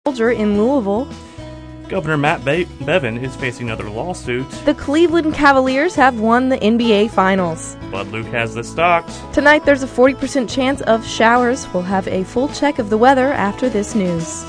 Soldier in Louisville. Governor Matt Bevin is facing another lawsuit. The Cleveland Cavaliers have won the NBA Finals. Bud Luke has the stocks. Tonight there's a 40% chance of showers. We'll have a full check of the weather after this news.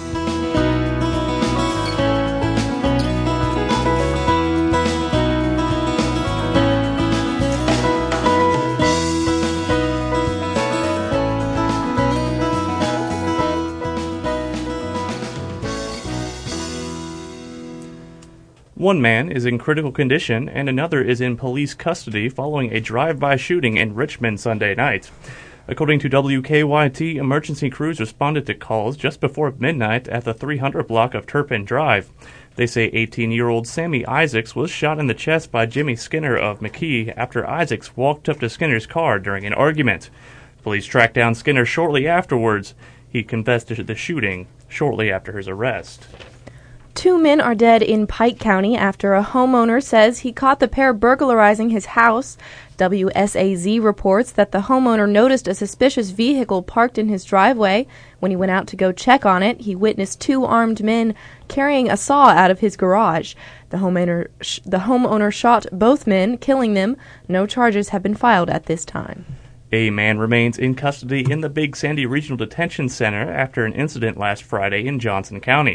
One man is in critical condition and another is in police custody following a drive-by shooting in Richmond Sunday night. According to WKYT, emergency crews responded to calls just before midnight at the 300 block of Turpin Drive. They say 18-year-old Sammy Isaacs was shot in the chest by Jimmy Skinner of McKee after Isaacs walked up to Skinner's car during an argument. Police tracked down Skinner shortly afterwards. He confessed to the shooting shortly after his arrest. 2 men are dead in Pike County after a homeowner says he caught the pair burglarizing his house. WSAZ reports that the homeowner noticed a suspicious vehicle parked in his driveway. When he went out to go check on it, he witnessed 2 armed men carrying a saw out of his garage. The homeowner shot both men, killing them. No charges have been filed at this time. A man remains in custody in the Big Sandy Regional Detention Center after an incident last Friday in Johnson County.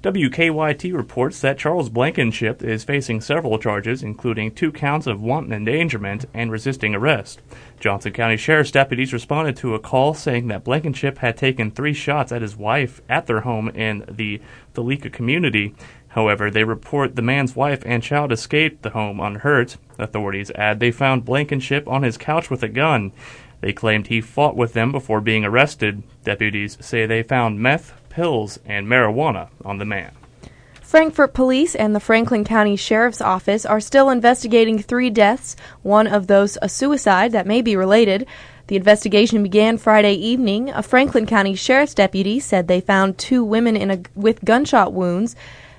WKYT reports that Charles Blankenship is facing several charges, including 2 counts of wanton endangerment and resisting arrest. Johnson County Sheriff's deputies responded to a call saying that Blankenship had taken 3 shots at his wife at their home in the Thalica community. However, they report the man's wife and child escaped the home unhurt. Authorities add they found Blankenship on his couch with a gun. They claimed he fought with them before being arrested. Deputies say they found meth, pills, and marijuana on the man. Frankfort Police and the Franklin County Sheriff's Office are still investigating 3 deaths, one of those a suicide that may be related. The investigation began Friday evening. A Franklin County Sheriff's deputy said they found 2 women with gunshot wounds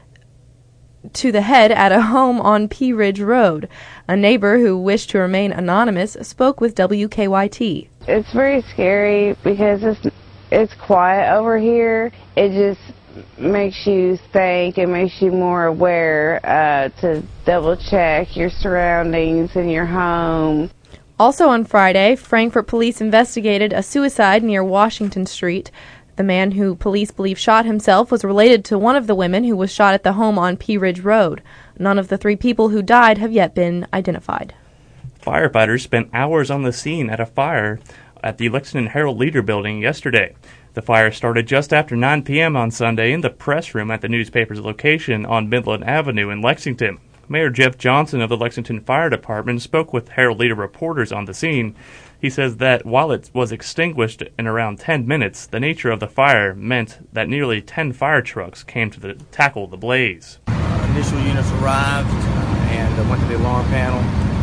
to the head at a home on Pea Ridge Road. A neighbor who wished to remain anonymous spoke with WKYT. It's very scary because it's quiet over here. It just makes you think, it makes you more aware to double check your surroundings and your home. Also on Friday, Frankfort police investigated a suicide near Washington Street. The man who police believe shot himself was related to one of the women who was shot at the home on Pea Ridge Road. None of the 3 people who died have yet been identified. Firefighters spent hours on the scene at a fire at the Lexington Herald-Leader building yesterday. The fire started just after 9 p.m. on Sunday in the press room at the newspaper's location on Midland Avenue in Lexington. Mayor Jeff Johnson of the Lexington Fire Department spoke with Herald-Leader reporters on the scene. He says that while it was extinguished in around 10 minutes, the nature of the fire meant that nearly 10 fire trucks came to tackle the blaze. Initial units arrived and went to the alarm panel,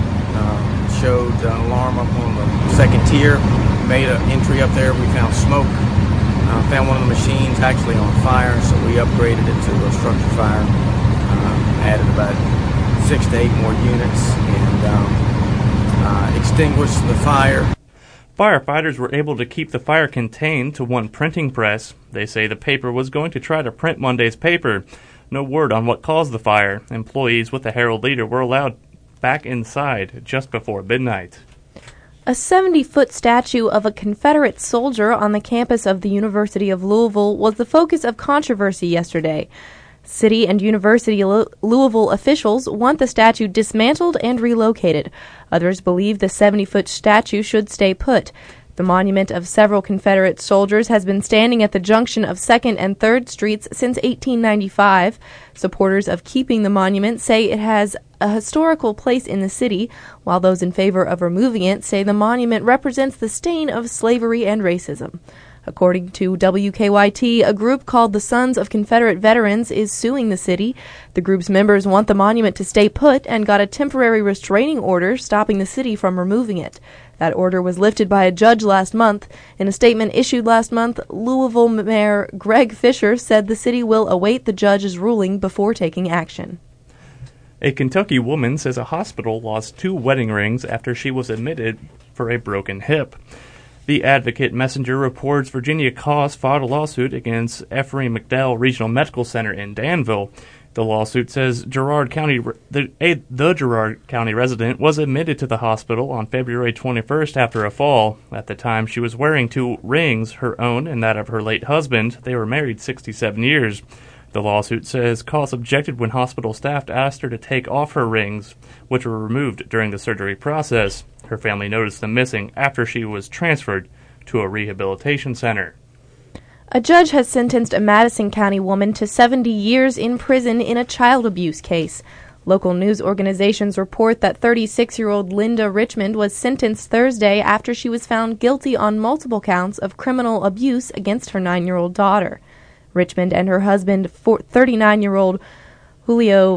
showed an alarm up on the 2nd tier, made an entry up there. We found smoke, found one of the machines actually on fire, so we upgraded it to a structure fire, added about 6 to 8 more units, and extinguished the fire. Firefighters were able to keep the fire contained to one printing press. They say the paper was going to try to print Monday's paper. No word on what caused the fire. Employees with the Herald-Leader were allowed back inside just before midnight. A 70-foot statue of a Confederate soldier on the campus of the University of Louisville was the focus of controversy yesterday. City and University Louisville officials want the statue dismantled and relocated. Others believe the 70-foot statue should stay put. The monument of several Confederate soldiers has been standing at the junction of 2nd and 3rd Streets since 1895. Supporters of keeping the monument say it has a historical place in the city, while those in favor of removing it say the monument represents the stain of slavery and racism. According to WKYT, a group called the Sons of Confederate Veterans is suing the city. The group's members want the monument to stay put and got a temporary restraining order stopping the city from removing it. That order was lifted by a judge last month. In a statement issued last month, Louisville Mayor Greg Fisher said the city will await the judge's ruling before taking action. A Kentucky woman says a hospital lost 2 wedding rings after she was admitted for a broken hip. The Advocate Messenger reports Virginia Koss filed a lawsuit against Ephraim McDowell Regional Medical Center in Danville. The lawsuit says the Girard County resident was admitted to the hospital on February 21st after a fall. At the time, she was wearing 2 rings, her own and that of her late husband. They were married 67 years. The lawsuit says Koss objected when hospital staff asked her to take off her rings, which were removed during the surgery process. Her family noticed them missing after she was transferred to a rehabilitation center. A judge has sentenced a Madison County woman to 70 years in prison in a child abuse case. Local news organizations report that 36-year-old Linda Richmond was sentenced Thursday after she was found guilty on multiple counts of criminal abuse against her 9-year-old daughter. Richmond and her husband, 39-year-old Julio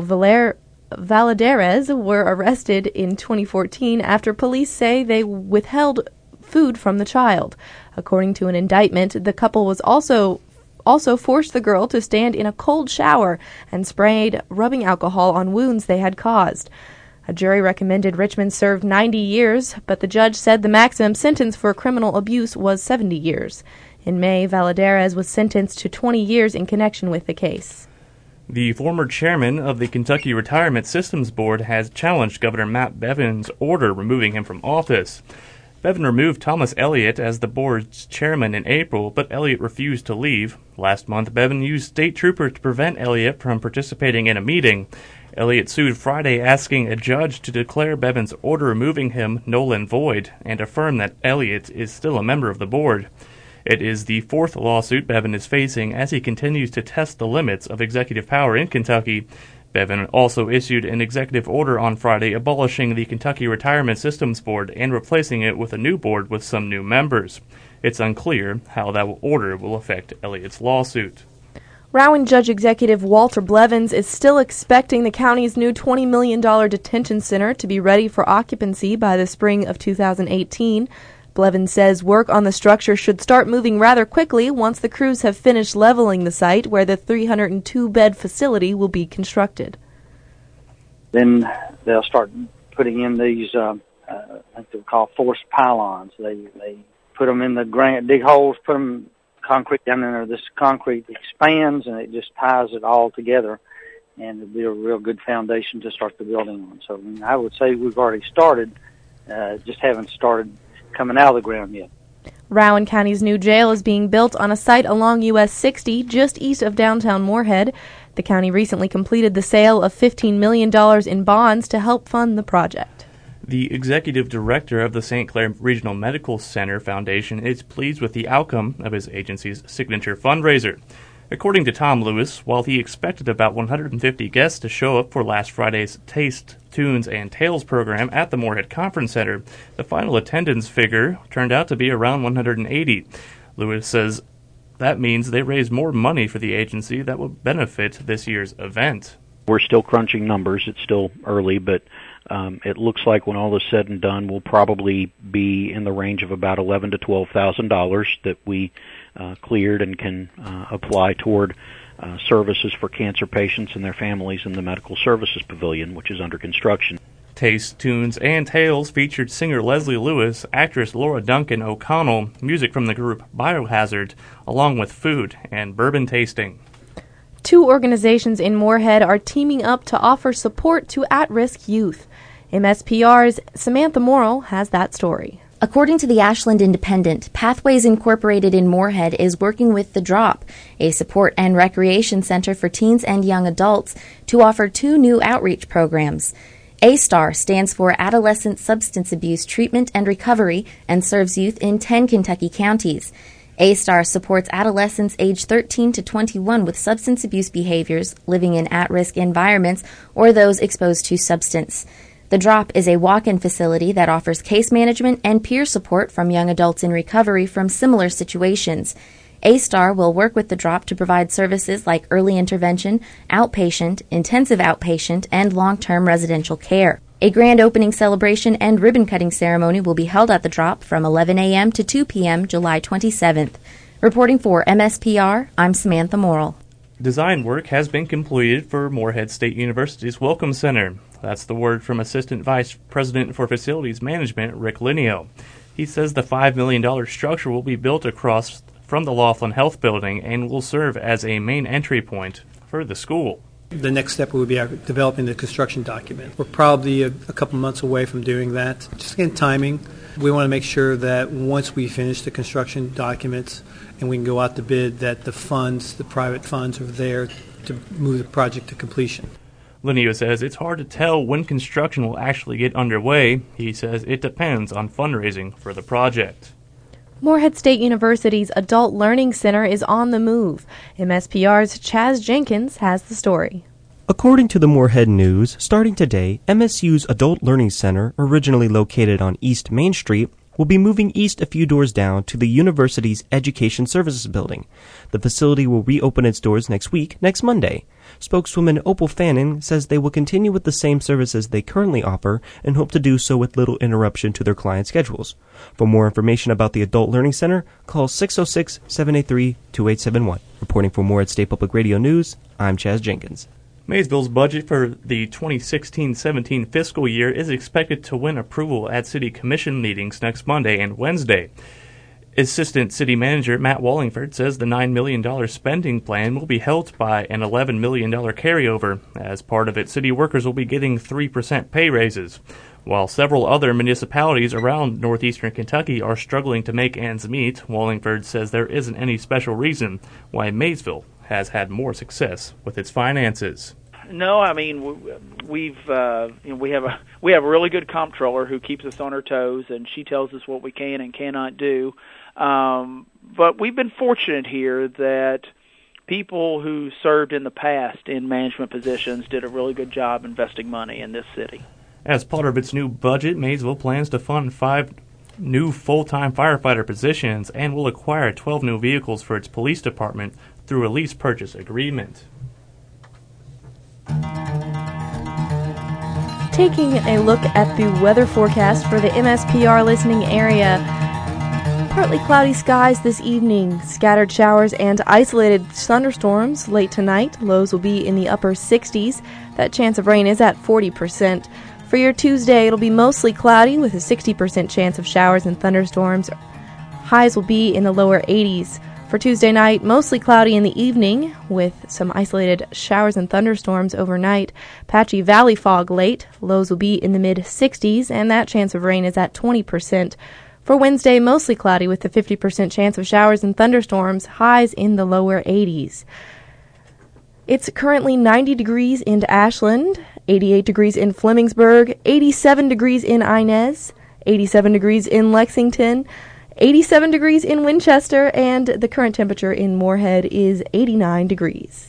Valadares, were arrested in 2014 after police say they withheld food from the child. According to an indictment, the couple was also forced the girl to stand in a cold shower and sprayed rubbing alcohol on wounds they had caused. A jury recommended Richmond serve 90 years, but the judge said the maximum sentence for criminal abuse was 70 years. In May, Valadares was sentenced to 20 years in connection with the case. The former chairman of the Kentucky Retirement Systems Board has challenged Governor Matt Bevin's order removing him from office. Bevin removed Thomas Elliott as the board's chairman in April, but Elliott refused to leave. Last month, Bevin used state troopers to prevent Elliott from participating in a meeting. Elliott sued Friday, asking a judge to declare Bevin's order removing him null and void and affirm that Elliott is still a member of the board. It is the 4th lawsuit Bevin is facing as he continues to test the limits of executive power in Kentucky. Bevin also issued an executive order on Friday abolishing the Kentucky Retirement Systems Board and replacing it with a new board with some new members. It's unclear how that order will affect Elliott's lawsuit. Rowan Judge Executive Walter Blevins is still expecting the county's new $20 million detention center to be ready for occupancy by the spring of 2018. Blevins says work on the structure should start moving rather quickly once the crews have finished leveling the site where the 302-bed facility will be constructed. Then they'll start putting in these, I think they're called forced pylons. They put them in the ground, dig holes, put them concrete down in there. This concrete expands and it just ties it all together, and it'll be a real good foundation to start the building on. So I would say we've already started, just haven't started coming out of the ground yet. Rowan County's new jail is being built on a site along US 60 just east of downtown Moorhead. The county recently completed the sale of $15 million in bonds to help fund the project. The executive director of the St. Clair Regional Medical Center Foundation is pleased with the outcome of his agency's signature fundraiser. According to Tom Lewis, while he expected about 150 guests to show up for last Friday's Taste, Tunes, and Tales program at the Moorhead Conference Center, the final attendance figure turned out to be around 180. Lewis says that means they raised more money for the agency that will benefit this year's event. We're still crunching numbers. It's still early, but it looks like when all is said and done, we'll probably be in the range of about $11,000 to $12,000 that we cleared and can apply toward services for cancer patients and their families in the Medical Services Pavilion, which is under construction. Taste, Tunes, and Tales featured singer Leslie Lewis, actress Laura Duncan O'Connell, music from the group Biohazard, along with food and bourbon tasting. 2 organizations in Moorhead are teaming up to offer support to at-risk youth. MSPR's Samantha Morrill has that story. According to the Ashland Independent, Pathways Incorporated in Moorhead is working with The Drop, a support and recreation center for teens and young adults, to offer 2 new outreach programs. A-STAR stands for Adolescent Substance Abuse Treatment and Recovery and serves youth in 10 Kentucky counties. A-STAR supports adolescents age 13 to 21 with substance abuse behaviors, living in at-risk environments, or those exposed to substance. The Drop is a walk-in facility that offers case management and peer support from young adults in recovery from similar situations. A-STAR will work with The Drop to provide services like early intervention, outpatient, intensive outpatient, and long-term residential care. A grand opening celebration and ribbon-cutting ceremony will be held at The Drop from 11 a.m. to 2 p.m. July 27th. Reporting for MSPR, I'm Samantha Morrill. Design work has been completed for Moorhead State University's Welcome Center. That's the word from Assistant Vice President for Facilities Management, Rick Lineo. He says the $5 million structure will be built across from the Laughlin Health Building and will serve as a main entry point for the school. The next step will be developing the construction document. We're probably a couple months away from doing that. Just again, timing. We want to make sure that once we finish the construction documents and we can go out to bid, that the private funds are there to move the project to completion. Linio says it's hard to tell when construction will actually get underway. He says it depends on fundraising for the project. Morehead State University's Adult Learning Center is on the move. MSPR's Chaz Jenkins has the story. According to the Morehead News, starting today, MSU's Adult Learning Center, originally located on East Main Street, will be moving east a few doors down to the university's Education Services Building. The facility will reopen its doors next Monday. Spokeswoman Opal Fannin says they will continue with the same services they currently offer and hope to do so with little interruption to their client schedules. For more information about the Adult Learning Center, call 606-783-2871. Reporting for Morehead State Public Radio News, I'm Chaz Jenkins. Maysville's budget for the 2016-17 fiscal year is expected to win approval at City Commission meetings next Monday and Wednesday. Assistant City Manager Matt Wallingford says the $9 million spending plan will be helped by an $11 million carryover. As part of it, city workers will be getting 3% pay raises. While several other municipalities around northeastern Kentucky are struggling to make ends meet, Wallingford says there isn't any special reason why Maysville has had more success with its finances. No, I mean we have a really good comptroller who keeps us on our toes, and she tells us what we can and cannot do. But we've been fortunate here that people who served in the past in management positions did a really good job investing money in this city. As part of its new budget, Maysville plans to fund 5 new full-time firefighter positions and will acquire 12 new vehicles for its police department through a lease purchase agreement. Taking a look at the weather forecast for the MSPR listening area. Partly cloudy skies this evening, scattered showers and isolated thunderstorms late tonight. Lows will be in the upper 60s. That chance of rain is at 40%. For your Tuesday, it'll be mostly cloudy with a 60% chance of showers and thunderstorms. Highs will be in the lower 80s. For Tuesday night, mostly cloudy in the evening with some isolated showers and thunderstorms overnight. Patchy valley fog late. Lows will be in the mid-60s, and that chance of rain is at 20%. For Wednesday, mostly cloudy with a 50% chance of showers and thunderstorms. Highs in the lower 80s. It's currently 90 degrees in Ashland, 88 degrees in Flemingsburg, 87 degrees in Inez, 87 degrees in Lexington, 87 degrees in Winchester, and the current temperature in Morehead is 89 degrees.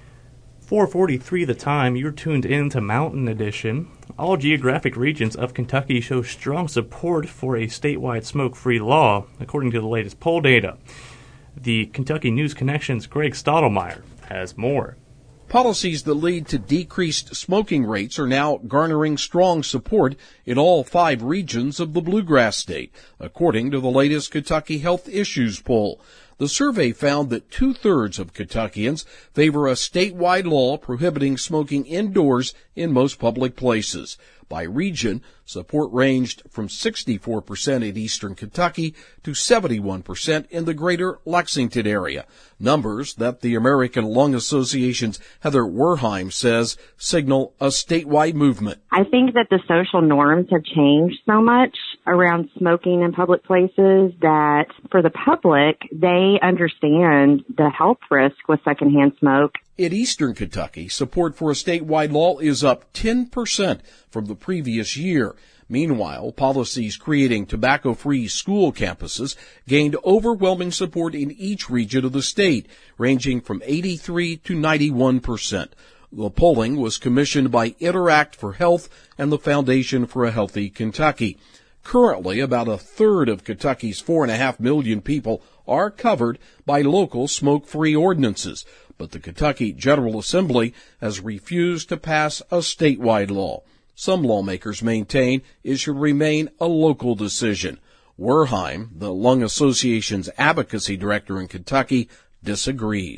4:43 the time. You're tuned in to Mountain Edition. All geographic regions of Kentucky show strong support for a statewide smoke-free law, according to the latest poll data. The Kentucky News Connection's Greg Stottlemyre has more. Policies that lead to decreased smoking rates are now garnering strong support in all 5 regions of the Bluegrass State, according to the latest Kentucky Health Issues poll. The survey found that 2/3 of Kentuckians favor a statewide law prohibiting smoking indoors in most public places. By region, support ranged from 64% in eastern Kentucky to 71% in the greater Lexington area, numbers that the American Lung Association's Heather Werheim says signal a statewide movement. I think that the social norms have changed so much around smoking in public places that for the public, they understand the health risk with secondhand smoke. In eastern Kentucky, support for a statewide law is up 10% from the previous year. Meanwhile, policies creating tobacco-free school campuses gained overwhelming support in each region of the state, ranging from 83 to 91%. The polling was commissioned by Interact for Health and the Foundation for a Healthy Kentucky. Currently, about 1/3 of Kentucky's 4.5 million people are covered by local smoke-free ordinances, but the Kentucky General Assembly has refused to pass a statewide law. Some lawmakers maintain it should remain a local decision. Werheim, the Lung Association's advocacy director in Kentucky, disagrees.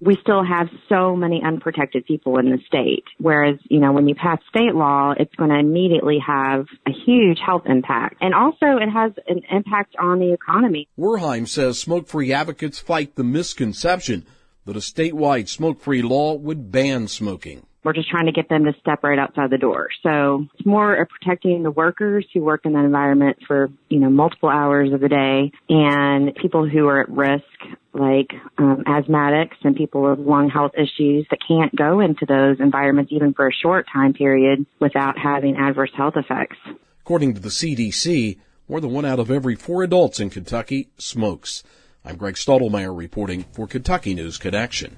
we still have so many unprotected people in the state. Whereas, when you pass state law, it's going to immediately have a huge health impact. And also it has an impact on the economy. Werheim says smoke-free advocates fight the misconception that a statewide smoke-free law would ban smoking. We're just trying to get them to step right outside the door. So it's more of protecting the workers who work in that environment for, multiple hours of the day, and people who are at risk, like asthmatics and people with lung health issues that can't go into those environments even for a short time period without having adverse health effects. According to the CDC, more than 1 out of every 4 adults in Kentucky smokes. I'm Greg Stottlemyre reporting for Kentucky News Connection.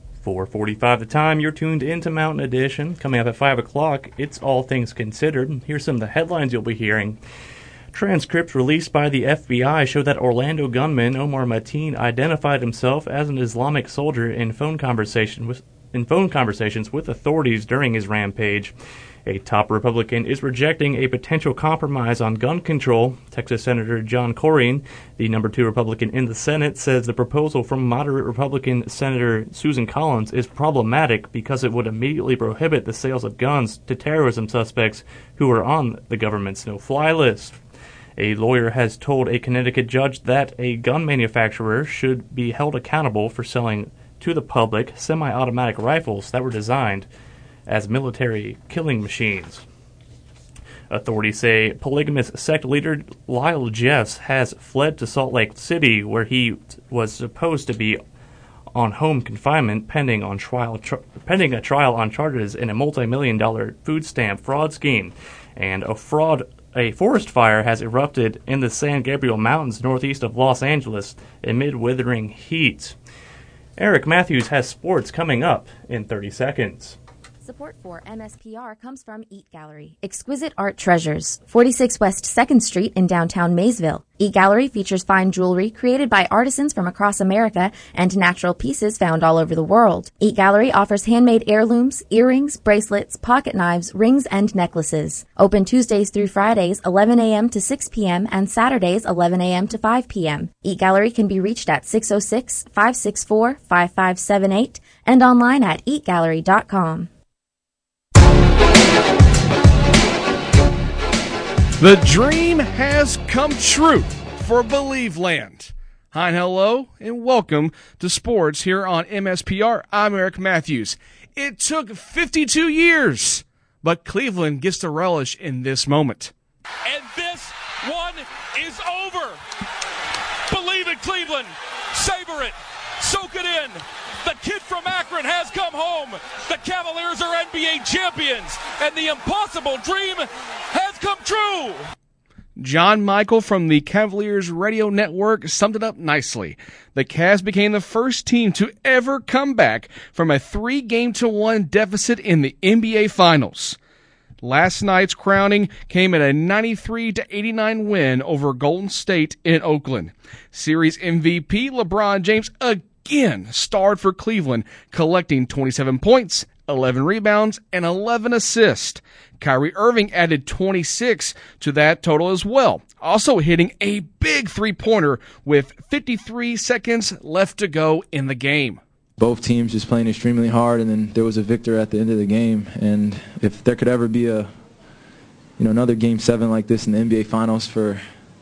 4:45 the time. You're tuned into Mountain Edition. Coming up at 5 o'clock, it's All Things Considered. Here's some of the headlines you'll be hearing. Transcripts released by the FBI show that Orlando gunman Omar Mateen identified himself as an Islamic soldier in phone conversations with authorities during his rampage. A top Republican is rejecting a potential compromise on gun control. Texas Senator John Cornyn, the number 2 Republican in the Senate, says the proposal from moderate Republican Senator Susan Collins is problematic because it would immediately prohibit the sales of guns to terrorism suspects who are on the government's no-fly list. A lawyer has told a Connecticut judge that a gun manufacturer should be held accountable for selling to the public semi-automatic rifles that were designed as military killing machines. Authorities say polygamous sect leader Lyle Jeffs has fled to Salt Lake City, where he was supposed to be on home confinement pending a trial on charges in a multi-million-dollar food stamp fraud scheme. And a forest fire has erupted in the San Gabriel Mountains northeast of Los Angeles amid withering heat. Eric Matthews has sports coming up in 30 seconds. Support for MSPR comes from Eat Gallery, exquisite art treasures, 46 West 2nd Street in downtown Maysville. Eat Gallery features fine jewelry created by artisans from across America and natural pieces found all over the world. Eat Gallery offers handmade heirlooms, earrings, bracelets, pocket knives, rings, and necklaces. Open Tuesdays through Fridays, 11 a.m. to 6 p.m. and Saturdays, 11 a.m. to 5 p.m. Eat Gallery can be reached at 606-564-5578 and online at eatgallery.com. The dream has come true for Believe Land. Hi and hello, and welcome to sports here on MSPR. I'm Eric Matthews. It took 52 years, but Cleveland gets to relish in this moment. And this one is over. Believe it, Cleveland. Savor it. Soak it in. The kid from Akron has come home. The Cavaliers are NBA champions, and the impossible dream has come true. John Michael from the Cavaliers Radio Network summed it up nicely. The Cavs became the first team to ever come back from a 3-1 deficit in the NBA Finals. Last night's crowning came at a 93-89 win over Golden State in Oakland. Series MVP LeBron James again starred for Cleveland, collecting 27 points, 11 rebounds, and 11 assists. Kyrie Irving added 26 to that total as well, also hitting a big three-pointer with 53 seconds left to go in the game. Both teams just playing extremely hard, and then there was a victor at the end of the game. And if there could ever be another Game 7 like this in the NBA Finals for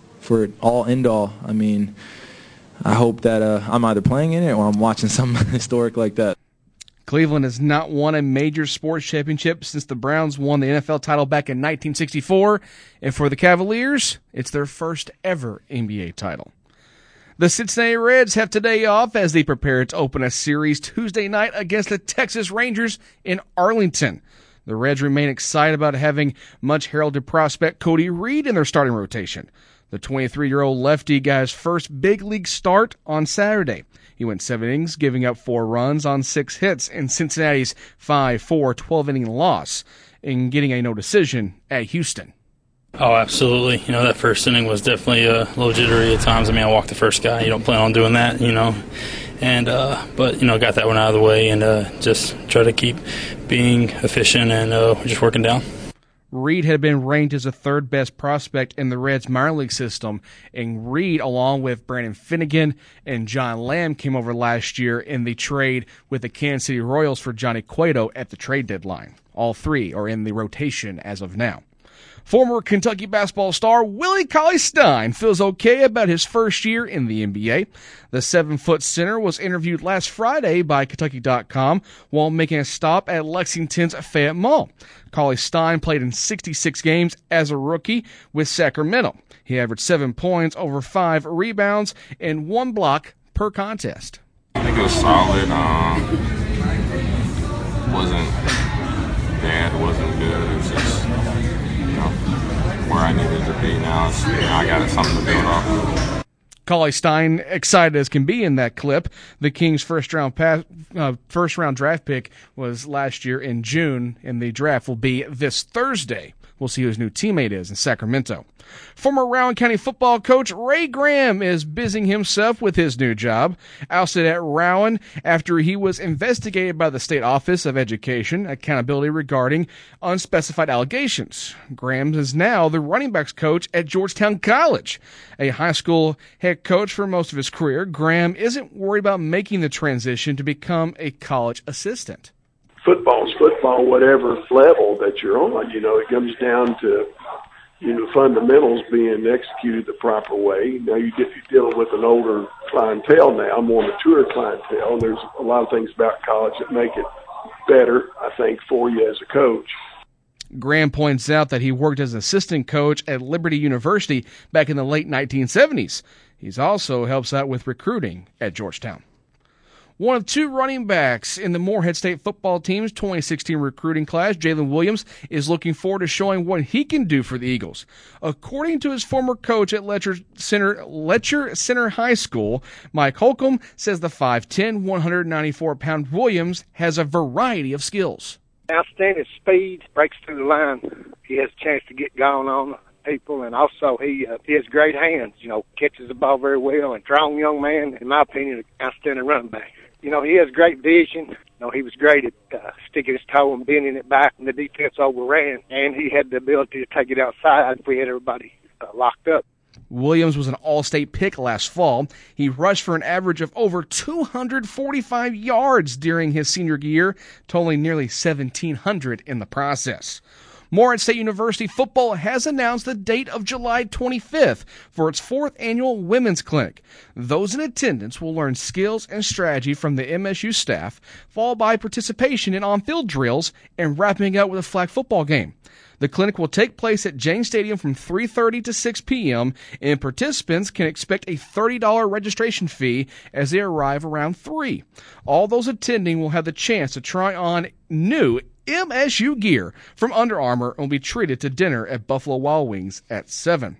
all end all, I mean, I hope that I'm either playing in it or I'm watching something historic like that. Cleveland has not won a major sports championship since the Browns won the NFL title back in 1964, and for the Cavaliers, it's their first ever NBA title. The Cincinnati Reds have today off as they prepare to open a series Tuesday night against the Texas Rangers in Arlington. The Reds remain excited about having much heralded prospect Cody Reed in their starting rotation. The 23-year-old lefty got his first big league start on Saturday. He went 7 innings, giving up 4 runs on 6 hits in Cincinnati's 5-4 12-inning loss and getting a no decision at Houston. Oh, absolutely. That first inning was definitely a little jittery at times. I walked the first guy. You don't plan on doing that, And, but, got that one out of the way and just try to keep being efficient and just working down. Reed had been ranked as the third best prospect in the Reds minor league system, and Reed, along with Brandon Finnegan and John Lamb, came over last year in the trade with the Kansas City Royals for Johnny Cueto at the trade deadline. All three are in the rotation as of now. Former Kentucky basketball star Willie Cauley-Stein feels okay about his first year in the NBA. The 7-foot center was interviewed last Friday by Kentucky.com while making a stop at Lexington's Fayette Mall. Cauley-Stein played in 66 games as a rookie with Sacramento. He averaged 7 points, over 5 rebounds, and 1 block per contest. I think it was solid. Wasn't bad, wasn't good. It was just where I needed to be now. I got something to build off. Cauley-Stein excited as can be in that clip. The Kings' first round draft pick was last year in June, and the draft will be this Thursday. We'll see who his new teammate is in Sacramento. Former Rowan County football coach Ray Graham is busying himself with his new job. Ousted at Rowan after he was investigated by the State Office of Education Accountability regarding unspecified allegations. Graham is now the running backs coach at Georgetown College. A high school head coach for most of his career, Graham isn't worried about making the transition to become a college assistant. Football's football, whatever level that you're on. It comes down to fundamentals being executed the proper way. Now you're dealing with an older clientele now, more mature clientele, and there's a lot of things about college that make it better, I think, for you as a coach. Graham points out that he worked as an assistant coach at Liberty University back in the late 1970s. He also helps out with recruiting at Georgetown. One of 2 running backs in the Morehead State football team's 2016 recruiting class, Jalen Williams, is looking forward to showing what he can do for the Eagles. According to his former coach at Letcher Center High School, Mike Holcomb says the 5'10", 194-pound Williams has a variety of skills. Outstanding speed, breaks through the line. He has a chance to get going on people, and also he has great hands. Catches the ball very well, and strong young man, in my opinion, an outstanding running back. He has great vision. He was great at sticking his toe and bending it back when the defense overran, and he had the ability to take it outside if we had everybody locked up. Williams was an All-State pick last fall. He rushed for an average of over 245 yards during his senior year, totaling nearly 1,700 in the process. Morehead State University football has announced the date of July 25th for its 4th annual Women's Clinic. Those in attendance will learn skills and strategy from the MSU staff, followed by participation in on-field drills and wrapping up with a flag football game. The clinic will take place at James Stadium from 3:30 to 6 p.m., and participants can expect a $30 registration fee as they arrive around 3. All those attending will have the chance to try on new MSU gear from Under Armour and will be treated to dinner at Buffalo Wild Wings at 7.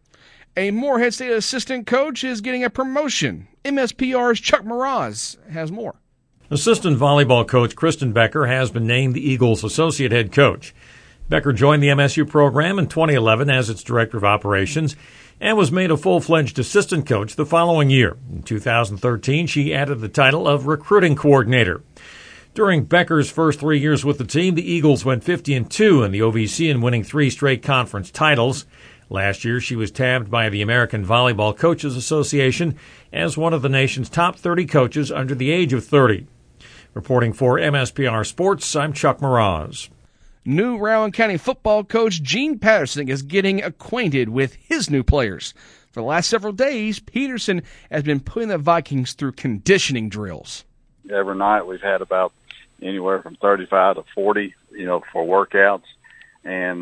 A Morehead State assistant coach is getting a promotion. MSPR's Chuck Mraz has more. Assistant volleyball coach Kristen Becker has been named the Eagles' associate head coach. Becker joined the MSU program in 2011 as its director of operations and was made a full-fledged assistant coach the following year. In 2013, she added the title of recruiting coordinator. During Becker's first 3 years with the team, the Eagles went 50-2 in the OVC and winning 3 straight conference titles. Last year, she was tabbed by the American Volleyball Coaches Association as one of the nation's top 30 coaches under the age of 30. Reporting for MSPR Sports, I'm Chuck Mraz. New Rowan County football coach Gene Patterson is getting acquainted with his new players. For the last several days, Peterson has been putting the Vikings through conditioning drills. Every night we've had about anywhere from 35 to 40, for workouts. And,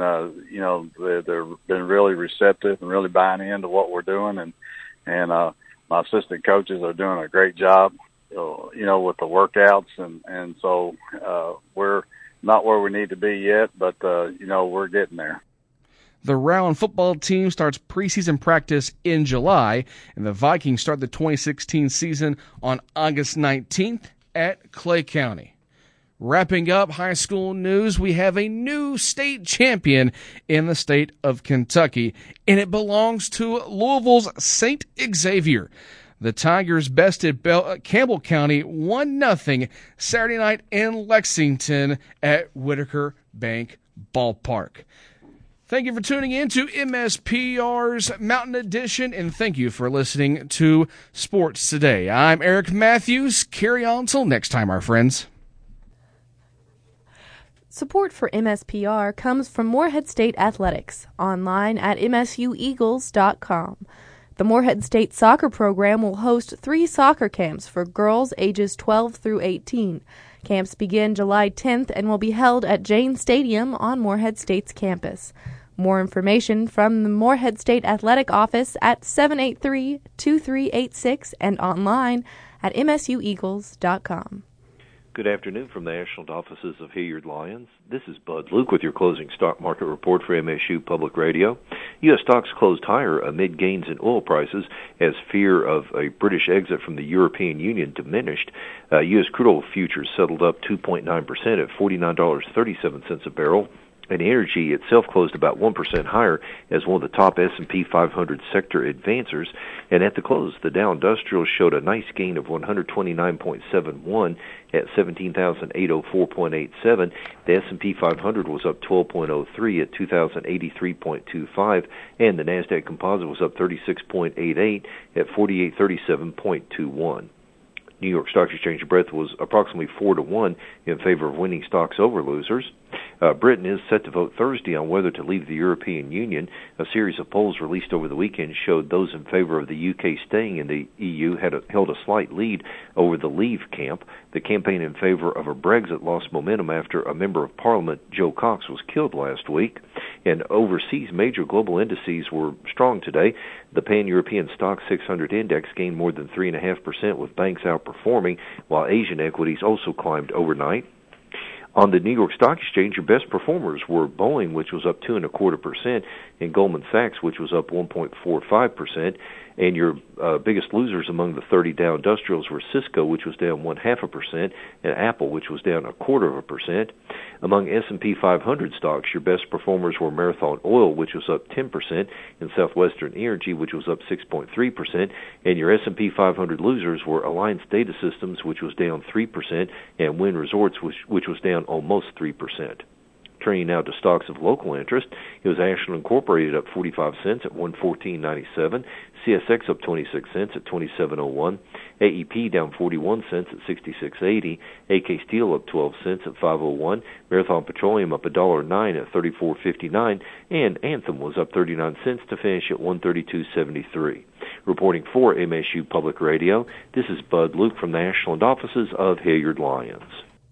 they've been really receptive and really buying into what we're doing. And my assistant coaches are doing a great job, with the workouts. And so we're not where we need to be yet, but, we're getting there. The Rowan football team starts preseason practice in July, and the Vikings start the 2016 season on August 19th at Clay County. Wrapping up high school news, we have a new state champion in the state of Kentucky, and it belongs to Louisville's St. Xavier. The Tigers bested Campbell County 1-0 Saturday night in Lexington at Whitaker Bank Ballpark. Thank you for tuning in to MSPR's Mountain Edition, and thank you for listening to Sports Today. I'm Eric Matthews. Carry on till next time, our friends. Support for MSPR comes from Morehead State Athletics, online at msueagles.com. The Morehead State soccer program will host 3 soccer camps for girls ages 12 through 18. Camps begin July 10th and will be held at Jane Stadium on Morehead State's campus. More information from the Morehead State Athletic Office at 783-2386 and online at msueagles.com. Good afternoon from the National Offices of Hilliard Lyons. This is Bud Luke with your closing stock market report for MSU Public Radio. U.S. stocks closed higher amid gains in oil prices as fear of a British exit from the European Union diminished. U.S. crude oil futures settled up 2.9% at $49.37 a barrel. And energy itself closed about 1% higher as one of the top S&P 500 sector advancers. And at the close, the Dow Industrial showed a nice gain of 129.71 at 17,804.87. The S&P 500 was up 12.03 at 2,083.25, and the Nasdaq Composite was up 36.88 at 4837.21. New York Stock Exchange breadth was approximately 4-1 in favor of winning stocks over losers. Britain is set to vote Thursday on whether to leave the European Union. A series of polls released over the weekend showed those in favor of the UK staying in the EU held a slight lead over the Leave camp. The campaign in favor of a Brexit lost momentum after a member of Parliament, Joe Cox, was killed last week. And overseas major global indices were strong today. The Pan-European Stock 600 Index gained more than 3.5%, with banks outperforming, while Asian equities also climbed overnight. On the New York Stock Exchange, your best performers were Boeing, which was up 2.25%, and Goldman Sachs, which was up 1.45%. And your biggest losers among the 30 Dow Industrials were Cisco, which was down 0.5%, and Apple, which was down 0.25%. Among S&P 500 stocks, your best performers were Marathon Oil, which was up 10%, and Southwestern Energy, which was up 6.3%. And your S&P 500 losers were Alliance Data Systems, which was down 3%, and Wynn Resorts, which was down almost 3%. Turning now to stocks of local interest, it was Ashland Incorporated up 45 cents at 114.97, CSX up 26 cents at 27.01, AEP down 41 cents at 66.80, AK Steel up 12 cents at 5.01, Marathon Petroleum up $1.09 at 34.59, and Anthem was up 39 cents to finish at 132.73. Reporting for MSU Public Radio, this is Bud Luke from the Ashland offices of Hilliard Lyons.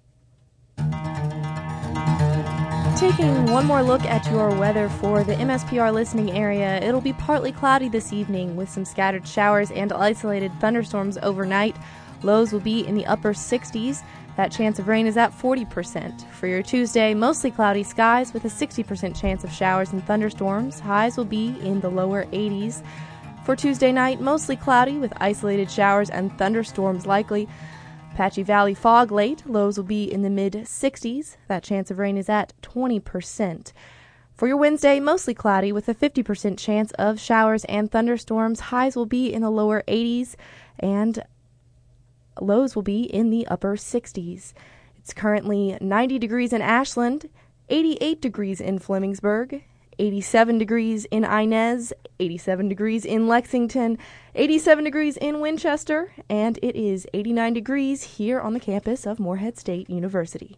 Taking one more look at your weather for the MSPR listening area, it'll be partly cloudy this evening with some scattered showers and isolated thunderstorms overnight. Lows will be in the upper 60s. That chance of rain is at 40%. For your Tuesday, mostly cloudy skies with a 60% chance of showers and thunderstorms. Highs will be in the lower 80s. For Tuesday night, mostly cloudy with isolated showers and thunderstorms likely. Apache Valley fog late. Lows will be in the mid-60s. That chance of rain is at 20%. For your Wednesday, mostly cloudy with a 50% chance of showers and thunderstorms. Highs will be in the lower 80s and lows will be in the upper 60s. It's currently 90 degrees in Ashland, 88 degrees in Flemingsburg, 87 degrees in Inez, 87 degrees in Lexington, 87 degrees in Winchester, and it is 89 degrees here on the campus of Morehead State University.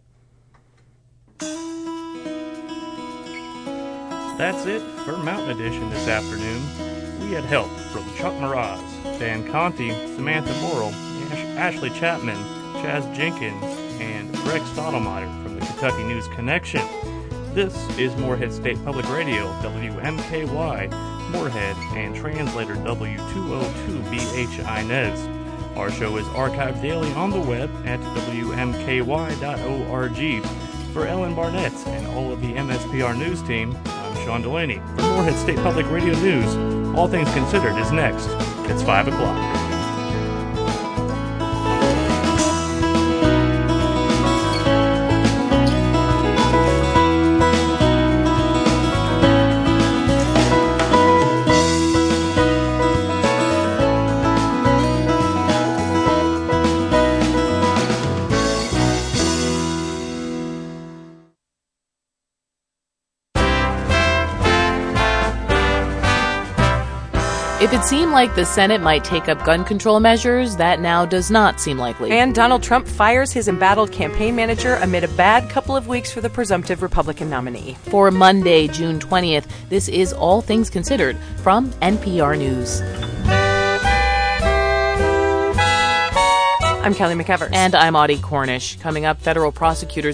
That's it for Mountain Edition this afternoon. We had help from Chuck Mraz, Dan Conti, Samantha Morrill, Ashley Chapman, Chaz Jenkins, and Greg Stottlemyre from the Kentucky News Connection. This is Morehead State Public Radio, WMKY, Morehead, and translator W202BH Inez. Our show is archived daily on the web at WMKY.org. For Ellen Barnett and all of the MSPR News team, I'm Sean Delaney. For Morehead State Public Radio News, All Things Considered is next. It's 5 o'clock. If it seemed like the Senate might take up gun control measures, that now does not seem likely. And Donald Trump fires his embattled campaign manager amid a bad couple of weeks for the presumptive Republican nominee. For Monday, June 20th, this is All Things Considered from NPR News. I'm Kelly McEvers. And I'm Audie Cornish. Coming up, federal prosecutors